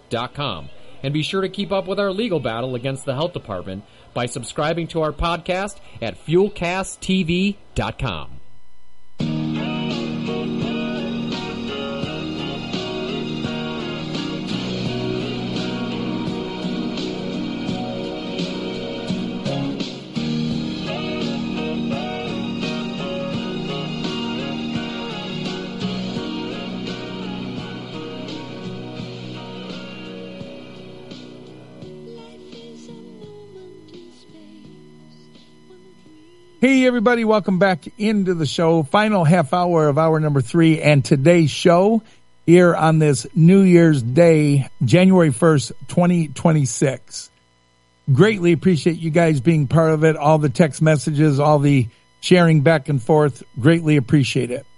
FuelCastTV.com. And be sure to keep up with our legal battle against the health department by subscribing to our podcast at FuelCastTV.com. Hey, everybody. Welcome back into the show. Final half hour of hour number 3 and today's show here on this New Year's Day, January 1st, 2026. Greatly appreciate you guys being part of it. All the text messages, all the sharing back and forth. Greatly appreciate it.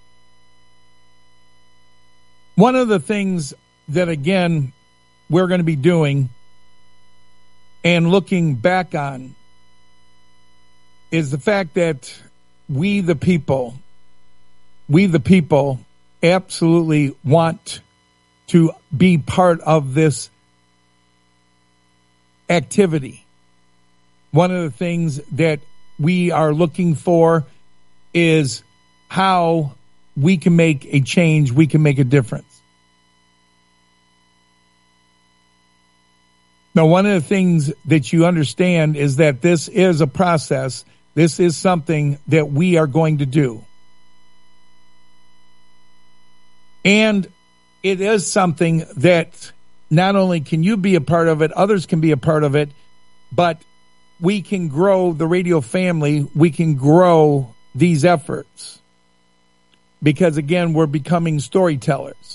One of the things that, again, we're going to be doing and looking back on is the fact that we the people absolutely want to be part of this activity. One of the things that we are looking for is how we can make a change, we can make a difference. Now, one of the things that you understand is that this is a process. This is something that we are going to do. And it is something that not only can you be a part of it, others can be a part of it, but we can grow the radio family. We can grow these efforts because, again, we're becoming storytellers.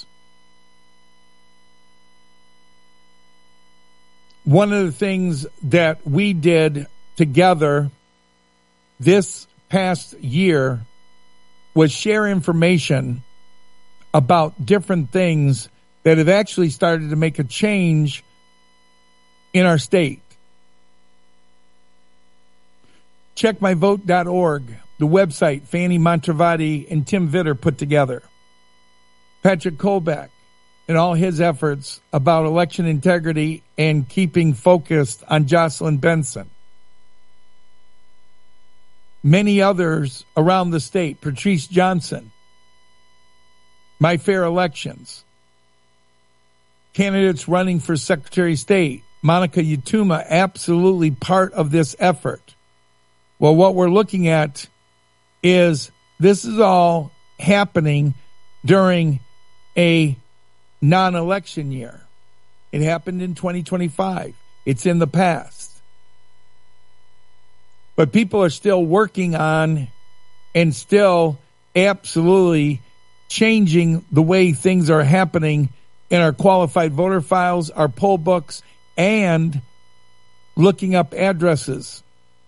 One of the things that we did together this past year was share information about different things that have actually started to make a change in our state. Checkmyvote.org, the website Fanny Montravati and Tim Vitter put together. Patrick Kolbeck and all his efforts about election integrity and keeping focused on Jocelyn Benson. Many others around the state, Patrice Johnson, My Fair Elections, candidates running for Secretary of State, Monica Yatuma, absolutely part of this effort. Well, what we're looking at is this is all happening during a non-election year. It happened in 2025. It's in the past. But people are still working on and still absolutely changing the way things are happening in our qualified voter files, our poll books, and looking up addresses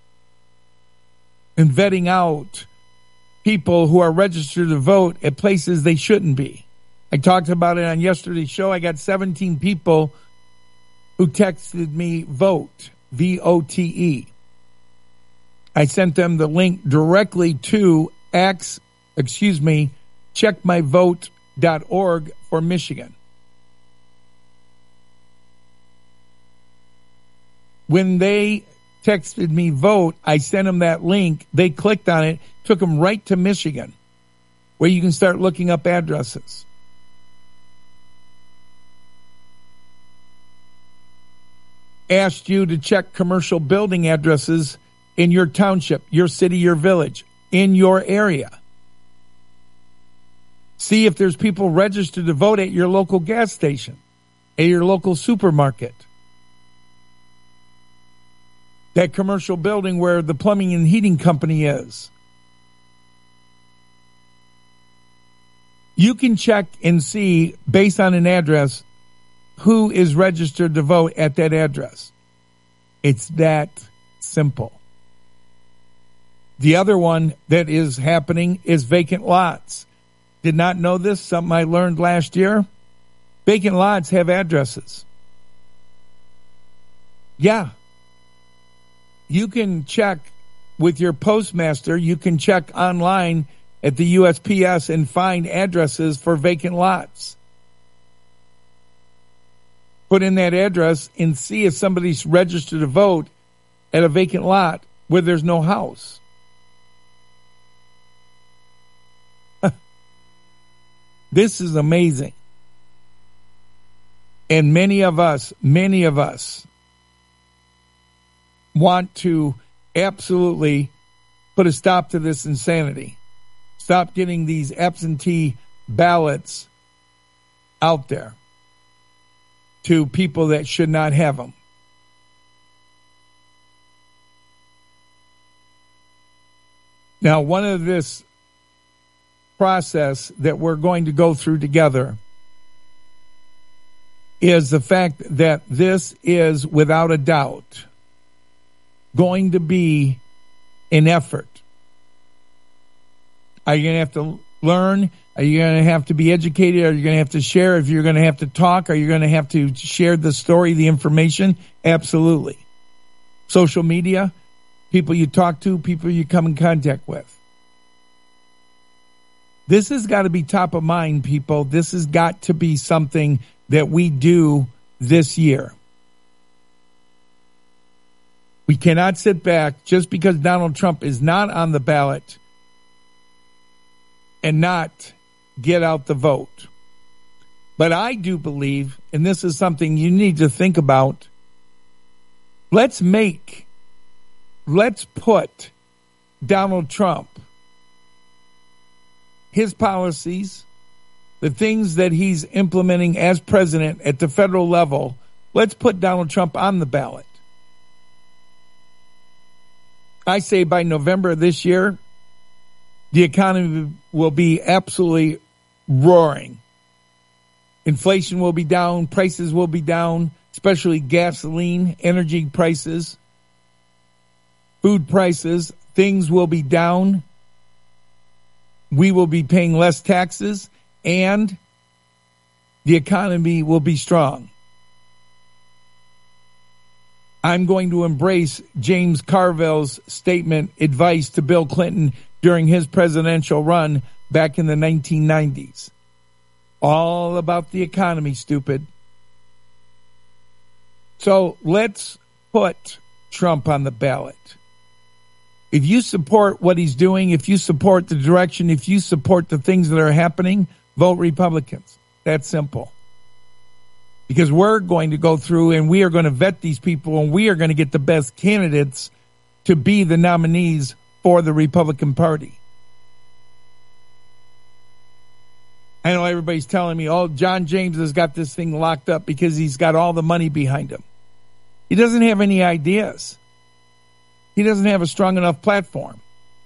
and vetting out people who are registered to vote at places they shouldn't be. I talked about it on yesterday's show. I got 17 people who texted me VOTE, V-O-T-E. I sent them the link directly to checkmyvote.org for Michigan. When they texted me vote, I sent them that link. They clicked on it, took them right to Michigan, where you can start looking up addresses. Asked you to check commercial building addresses in your township, your city, your village, in your area. See if there's people registered to vote at your local gas station, at your local supermarket. That commercial building where the plumbing and heating company is. You can check and see, based on an address, who is registered to vote at that address. It's that simple. The other one that is happening is vacant lots. Did not know this, something I learned last year. Vacant lots have addresses. Yeah. You can check with your postmaster. You can check online at the USPS and find addresses for vacant lots. put in that address and see if somebody's registered to vote at a vacant lot where there's no house. This is amazing. And many of us want to absolutely put a stop to this insanity. Stop getting these absentee ballots out there to people that should not have them. Now, one of this process that we're going to go through together is the fact that this is, without a doubt, going to be an effort. Are you going to have to learn? Are you going to have to be educated? Are you going to have to share? If you're going to have to talk, are you going to have to share the story, the information? Absolutely. Social media, people you talk to, people you come in contact with. This has got to be top of mind, people. This has got to be something that we do this year. We cannot sit back just because Donald Trump is not on the ballot and not get out the vote. But I do believe, and this is something you need to think about, let's put Donald Trump, his policies, the things that he's implementing as president at the federal level, let's put Donald Trump on the ballot. I say by November of this year, the economy will be absolutely roaring. Inflation will be down, prices will be down, especially gasoline, energy prices, food prices, things will be down. We will be paying less taxes, and the economy will be strong. I'm going to embrace James Carville's statement, advice to Bill Clinton during his presidential run back in the 1990s. All about the economy, stupid. So let's put Trump on the ballot. If you support what he's doing, if you support the direction, if you support the things that are happening, vote Republicans. That's simple. Because we're going to go through and we are going to vet these people and we are going to get the best candidates to be the nominees for the Republican Party. I know everybody's telling me, oh, John James has got this thing locked up because he's got all the money behind him. He doesn't have any ideas. He doesn't have a strong enough platform.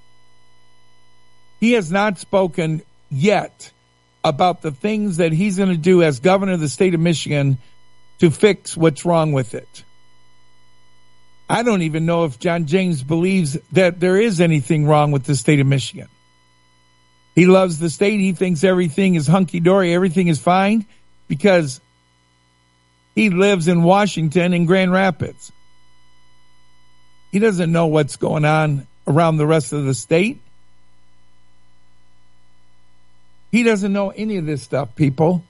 He has not spoken yet about the things that he's going to do as governor of the state of Michigan to fix what's wrong with it. I don't even know if John James believes that there is anything wrong with the state of Michigan. He loves the state. He thinks everything is hunky-dory, everything is fine, because he lives in Washington and Grand Rapids. He doesn't know what's going on around the rest of the state. He doesn't know any of this stuff, people.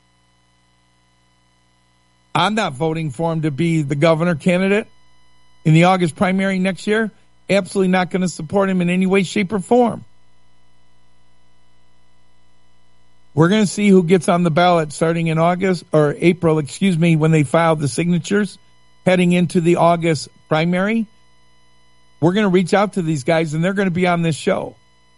I'm not voting for him to be the governor candidate in the August primary next year. Absolutely not going to support him in any way, shape, or form. We're going to see who gets on the ballot starting in April, when they file the signatures, heading into the August primary. We're going to reach out to these guys, and they're going to be on this show.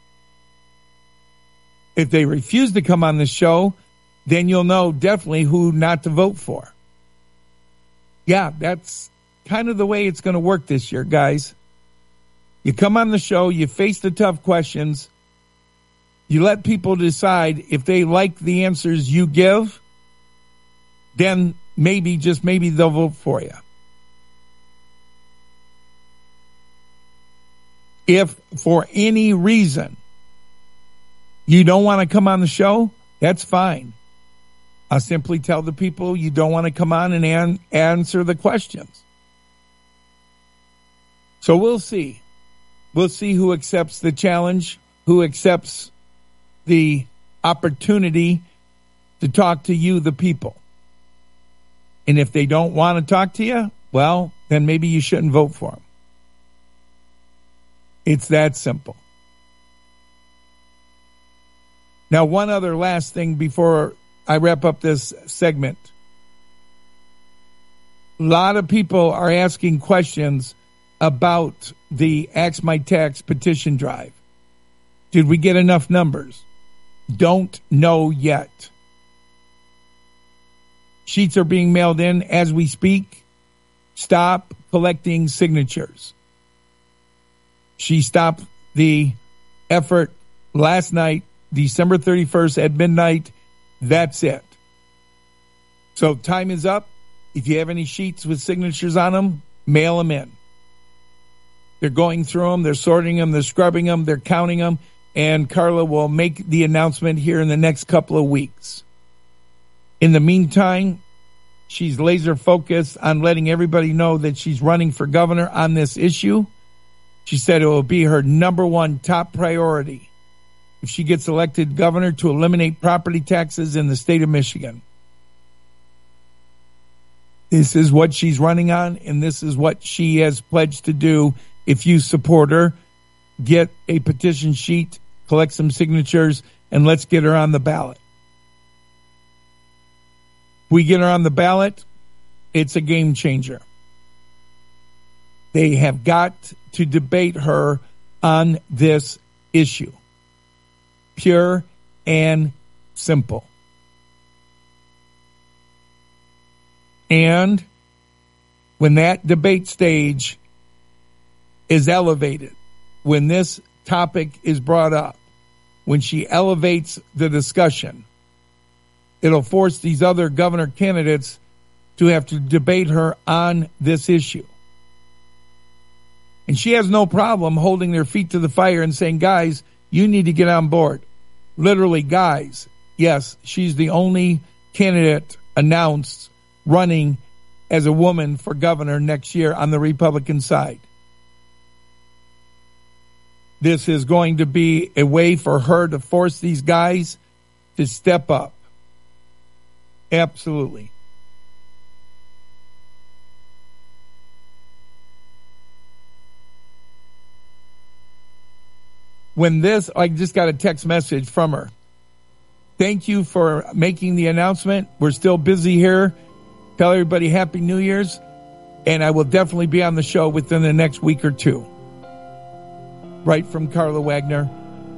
If they refuse to come on this show, then you'll know definitely who not to vote for. Yeah, that's kind of the way it's going to work this year, guys. You come on the show, you face the tough questions, you let people decide if they like the answers you give, then maybe, just maybe, they'll vote for you. If for any reason you don't want to come on the show, that's fine. I'll simply tell the people you don't want to come on and answer the questions. So we'll see. We'll see who accepts the challenge, who accepts the opportunity to talk to you, the people. And if they don't want to talk to you, well, then maybe you shouldn't vote for them. It's that simple. Now, one other last thing before I wrap up this segment. A lot of people are asking questions about the Axe My Tax petition drive. Did we get enough numbers? Don't know yet. Sheets are being mailed in as we speak. Stop collecting signatures. She stopped the effort last night, December 31st at midnight. That's it. So time is up. If you have any sheets with signatures on them, mail them in. They're going through them. They're sorting them. They're scrubbing them. They're counting them. And Carla will make the announcement here in the next couple of weeks. In the meantime, she's laser focused on letting everybody know that she's running for governor on this issue. She said it will be her number one top priority if she gets elected governor to eliminate property taxes in the state of Michigan. This is what she's running on, and this is what she has pledged to do. If you support her, get a petition sheet, collect some signatures, and let's get her on the ballot. If we get her on the ballot, it's a game changer. They have got to debate her on this issue. Pure and simple. And when that debate stage is elevated, when this topic is brought up, when she elevates the discussion, it'll force these other governor candidates to have to debate her on this issue. And she has no problem holding their feet to the fire and saying, guys, you need to get on board. Literally, guys. Yes, she's the only candidate announced running as a woman for governor next year on the Republican side. This is going to be a way for her to force these guys to step up. Absolutely. I just got a text message from her. Thank you for making the announcement. We're still busy here. Tell everybody Happy New Year's. And I will definitely be on the show within the next week or two. Right from Carla Wagner.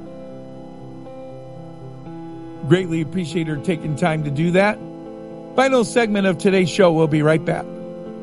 Greatly appreciate her taking time to do that. Final segment of today's show. We'll be right back.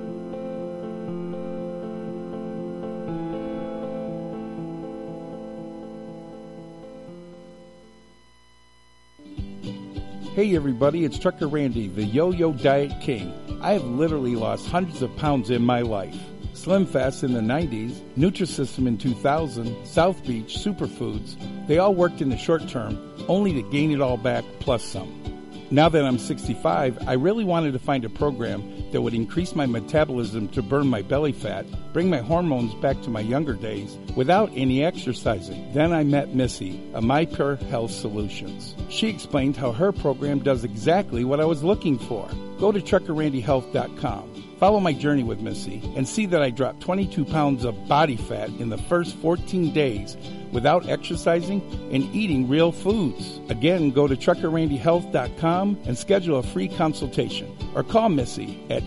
Hey everybody, it's Trucker Randy, the Yo-Yo Diet King. I have literally lost hundreds of pounds in my life. Slim Fast in the 90s, Nutrisystem in 2000, South Beach, Superfoods, they all worked in the short term, only to gain it all back plus some. Now that I'm 65, I really wanted to find a program that would increase my metabolism to burn my belly fat, bring my hormones back to my younger days without any exercising. Then I met Missy, a MyPure Health Solutions. She explained how her program does exactly what I was looking for. Go to TruckerRandyHealth.com. Follow my journey with Missy and see that I dropped 22 pounds of body fat in the first 14 days without exercising and eating real foods. Again, go to TruckerRandyHealth.com and schedule a free consultation or call Missy at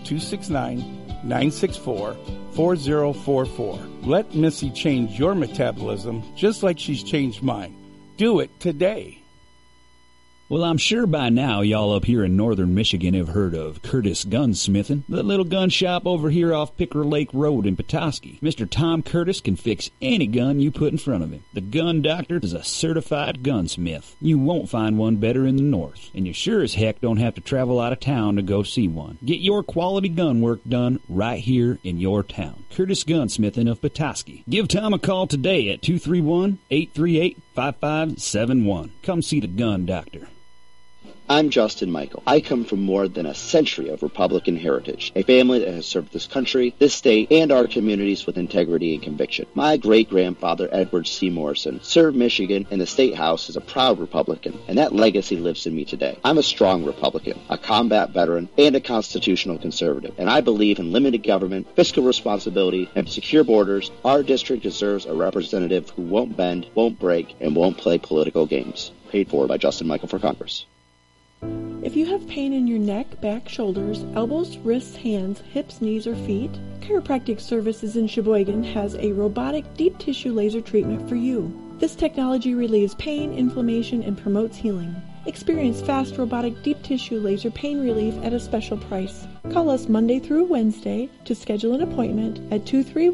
269-964-4044. Let Missy change your metabolism just like she's changed mine. Do it today. Well, I'm sure by now y'all up here in northern Michigan have heard of Curtis Gunsmithing, the little gun shop over here off Picker Lake Road in Petoskey. Mr. Tom Curtis can fix any gun you put in front of him. The Gun Doctor is a certified gunsmith. You won't find one better in the north, and you sure as heck don't have to travel out of town to go see one. Get your quality gun work done right here in your town. Curtis Gunsmithing of Petoskey. Give Tom a call today at 231-838-5571. Come see the Gun Doctor. I'm Justin Michael. I come from more than a century of Republican heritage, a family that has served this country, this state, and our communities with integrity and conviction. My great-grandfather, Edward C. Morrison, served Michigan in the State House as a proud Republican, and that legacy lives in me today. I'm a strong Republican, a combat veteran, and a constitutional conservative, and I believe in limited government, fiscal responsibility, and secure borders. Our district deserves a representative who won't bend, won't break, and won't play political games. Paid for by Justin Michael for Congress. If you have pain in your neck, back, shoulders, elbows, wrists, hands, hips, knees, or feet, Chiropractic Services in Sheboygan has a robotic deep tissue laser treatment for you. This technology relieves pain, inflammation, and promotes healing. Experience fast robotic deep tissue laser pain relief at a special price. Call us Monday through Wednesday to schedule an appointment at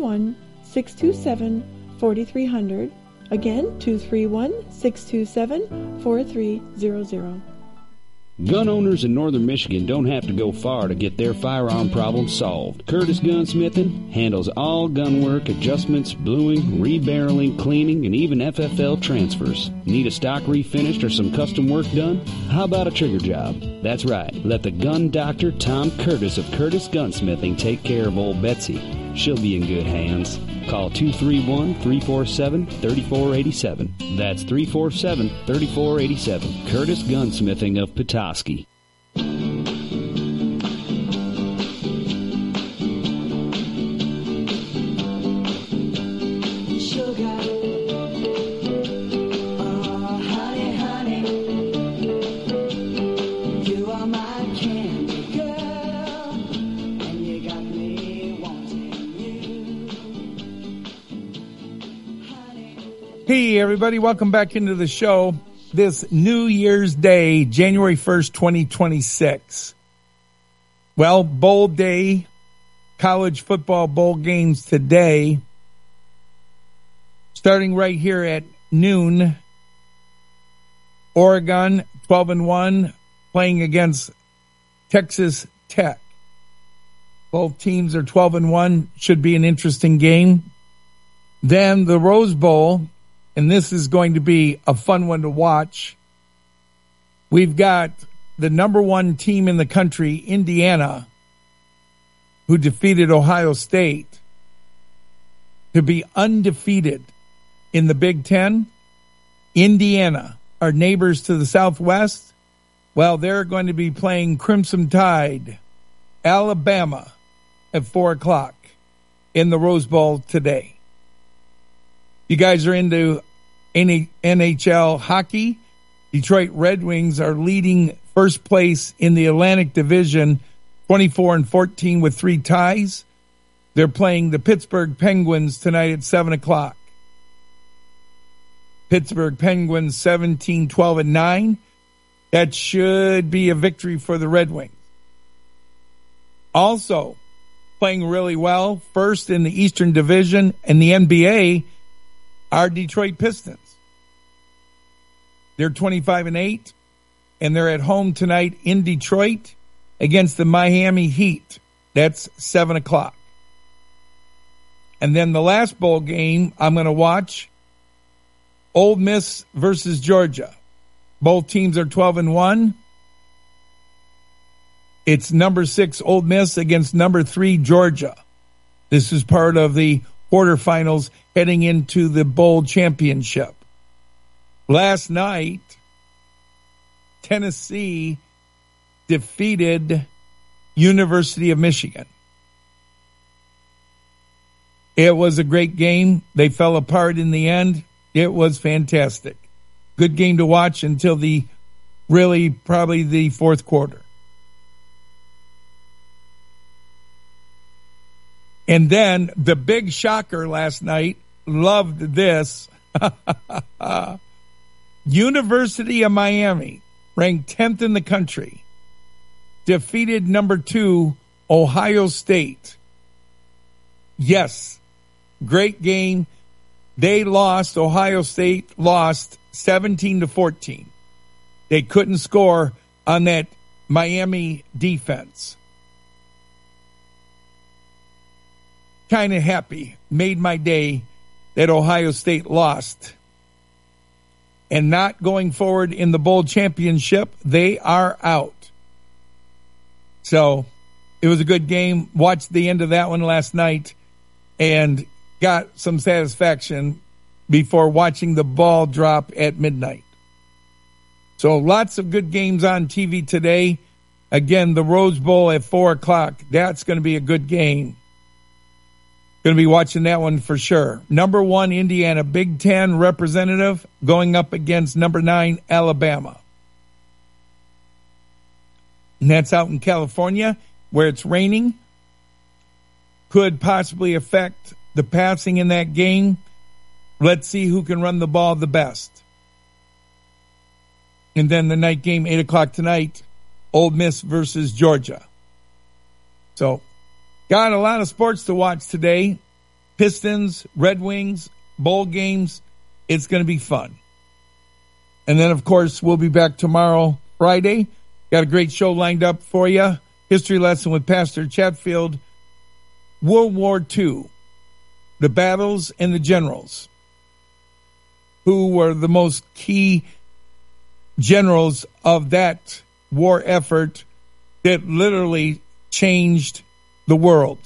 231-627-4300. Again, 231-627-4300. Gun owners in northern Michigan don't have to go far to get their firearm problem solved. Curtis Gunsmithing handles all gun work, adjustments, bluing, rebarreling, cleaning, and even FFL transfers. Need a stock refinished or some custom work done? How about a trigger job? That's right. Let the gun doctor Tom Curtis of Curtis Gunsmithing take care of old Betsy. She'll be in good hands. Call 231-347-3487. That's 347-3487. Curtis Gunsmithing of Petoskey. Hey, everybody. Welcome back into the show. This New Year's Day, January 1st, 2026. Well, bowl day, college football bowl games today. Starting right here at noon. Oregon, 12-1, playing against Texas Tech. Both teams are 12-1. Should be an interesting game. Then the Rose Bowl. And this is going to be a fun one to watch. We've got the number one team in the country, Indiana, who defeated Ohio State to be undefeated in the Big Ten. Indiana, our neighbors to the southwest, well, they're going to be playing Crimson Tide, Alabama, at 4 o'clock in the Rose Bowl today. You guys are into NHL hockey. Detroit Red Wings are leading first place in the Atlantic Division, 24-14 with 3 ties. They're playing the Pittsburgh Penguins tonight at 7 o'clock. Pittsburgh Penguins 17-12-9. That should be a victory for the Red Wings. Also playing really well, first in the Eastern Division and the NBA, are Detroit Pistons. They're 25-8, and they're at home tonight in Detroit against the Miami Heat. That's 7 o'clock. And then the last bowl game I'm going to watch, Ole Miss versus Georgia. Both teams are 12-1. It's number 6 Ole Miss against number 3 Georgia. This is part of the quarterfinals heading into the bowl championship. Last night, Tennessee defeated University of Michigan. It was a great game. They fell apart in the end. It was fantastic. Good game to watch until probably the fourth quarter. And then the big shocker last night, loved this. University of Miami, ranked 10th in the country, defeated number 2 Ohio State. Yes, great game. They lost, Ohio State lost 17-14. They couldn't score on that Miami defense. Kind of happy, made my day that Ohio State lost. and not going forward in the bowl championship, they are out. So it was a good game. Watched the end of that one last night and got some satisfaction before watching the ball drop at midnight. So lots of good games on TV today. Again, the Rose Bowl at 4 o'clock. That's going to be a good game. Going to be watching that one for sure. Number 1, Indiana, Big Ten representative, going up against number 9, Alabama. And that's out in California, where it's raining. Could possibly affect the passing in that game. Let's see who can run the ball the best. And then the night game, 8 o'clock tonight, Ole Miss versus Georgia. So, got a lot of sports to watch today. Pistons, Red Wings, bowl games. It's going to be fun. And then, of course, we'll be back tomorrow, Friday. Got a great show lined up for you. History lesson with Pastor Chatfield. World War II. The battles and the generals. Who were the most key generals of that war effort that literally changed the world.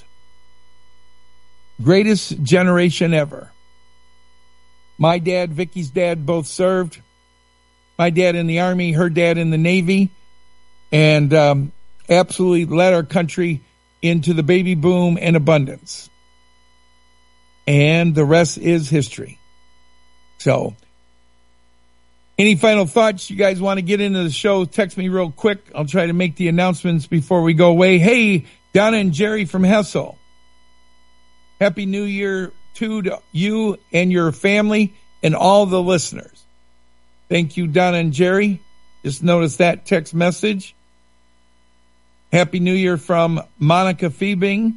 Greatest generation ever. My dad, Vicky's dad, both served. My dad in the Army, her dad in the Navy, and absolutely led our country into the baby boom and abundance. And the rest is history. So, any final thoughts you guys want to get into the show? Text me real quick. I'll try to make the announcements before we go away. Hey, Donna and Jerry from Hessel. Happy New Year to you and your family and all the listeners. Thank you, Donna and Jerry. Just noticed that text message. Happy New Year from Monica Fiebing.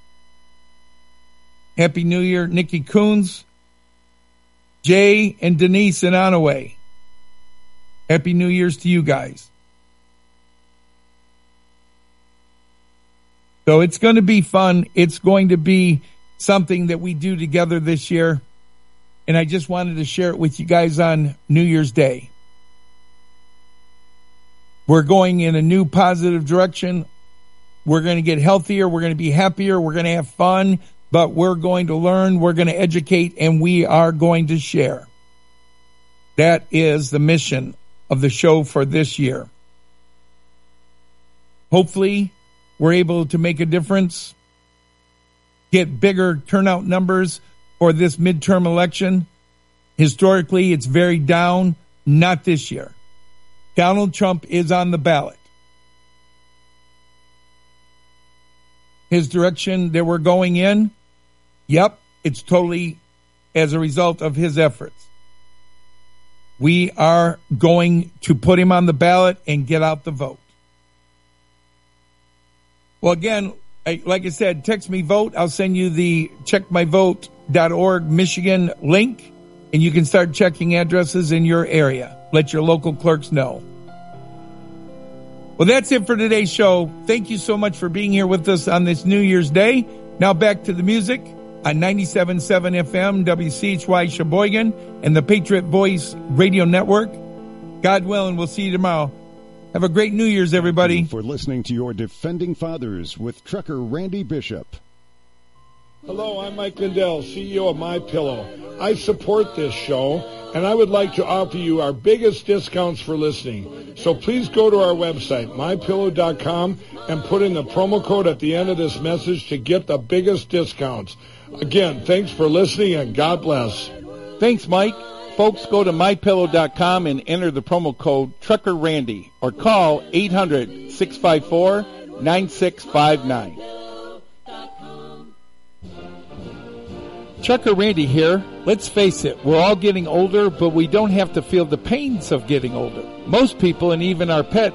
Happy New Year, Nikki Coons. Jay and Denise in Onaway. Happy New Year's to you guys. So it's going to be fun. It's going to be something that we do together this year. And I just wanted to share it with you guys on New Year's Day. We're going in a new positive direction. We're going to get healthier. We're going to be happier. We're going to have fun. But we're going to learn. We're going to educate. And we are going to share. That is the mission of the show for this year. Hopefully, we're able to make a difference, get bigger turnout numbers for this midterm election. Historically, it's very down, not this year. Donald Trump is on the ballot. His direction that we're going in, yep, it's totally as a result of his efforts. We are going to put him on the ballot and get out the vote. Well, again, like I said, text me vote. I'll send you the checkmyvote.org Michigan link, and you can start checking addresses in your area. Let your local clerks know. Well, that's it for today's show. Thank you so much for being here with us on this New Year's Day. Now back to the music on 97.7 FM, WCHY Sheboygan, and the Patriot Voice Radio Network. God willing, we'll see you tomorrow. Have a great New Year's, everybody. Thank you for listening to your Defending Fathers with trucker Randy Bishop. Hello, I'm Mike Lindell, CEO of MyPillow. I support this show, and I would like to offer you our biggest discounts for listening. So please go to our website, MyPillow.com, and put in the promo code at the end of this message to get the biggest discounts. Again, thanks for listening, and God bless. Thanks, Mike. Folks, go to MyPillow.com and enter the promo code TruckerRandy or call 800-654-9659. Trucker Randy here. Let's face it, we're all getting older, but we don't have to feel the pains of getting older. Most people, and even our pets,